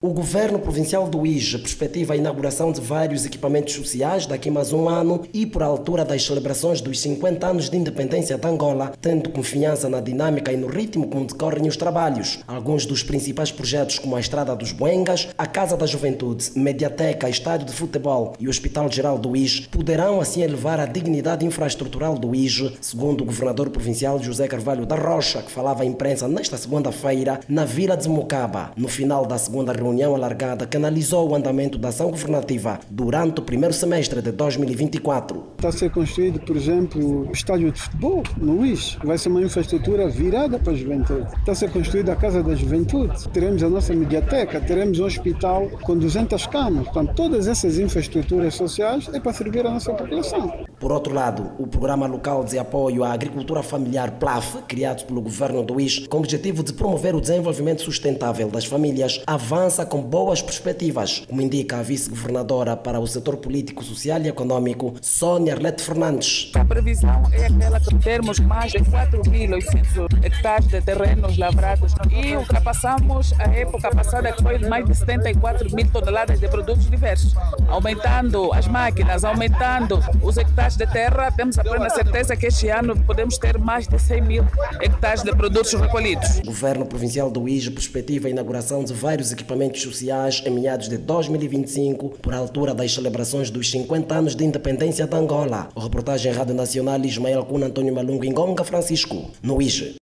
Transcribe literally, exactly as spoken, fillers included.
O Governo Provincial do I J perspectiva a inauguração de vários equipamentos sociais daqui a mais um ano e por altura das celebrações dos cinquenta anos de independência de Angola, tendo confiança na dinâmica e no ritmo como decorrem os trabalhos. Alguns dos principais projetos, como a Estrada dos Buengas, a Casa da Juventude, Mediateca, Estádio de Futebol e o Hospital Geral do I J, poderão assim elevar a dignidade infraestrutural do I J, segundo o Governador Provincial José Carvalho da Rocha, que falava à imprensa nesta segunda-feira na Vila de Mocaba, no final da segunda reunião reunião alargada que analisou o andamento da ação governativa durante o primeiro semestre de dois mil e vinte e quatro. Está a ser construído, por exemplo, o estádio de futebol no I J, vai ser uma infraestrutura virada para a juventude. Está a ser construída a Casa da Juventude, teremos a nossa mediateca, teremos um hospital com duzentas camas. Portanto, todas essas infraestruturas sociais é para servir a nossa população. Por outro lado, o Programa Local de Apoio à Agricultura Familiar P L A F, criado pelo Governo do I J com o objetivo de promover o desenvolvimento sustentável das famílias, avança com boas perspectivas, como indica a vice-governadora para o setor político, social e econômico, Sônia Arlete Fernandes. A previsão é aquela que termos mais de quatro mil e oitocentos hectares de terrenos lavrados e ultrapassamos a época passada que foi de mais de setenta e quatro mil toneladas de produtos diversos. Aumentando as máquinas, aumentando os hectares de terra, temos a plena certeza que este ano podemos ter mais de cem mil hectares de produtos recolhidos. O Governo Provincial do I J perspectiva a inauguração de vários equipamentos sociais em meados de dois mil e vinte e cinco, por altura das celebrações dos cinquenta anos de independência de Angola. A reportagem Rádio Nacional Ismael Cuna, Antônio Malungo, Ngonga Francisco, no I J.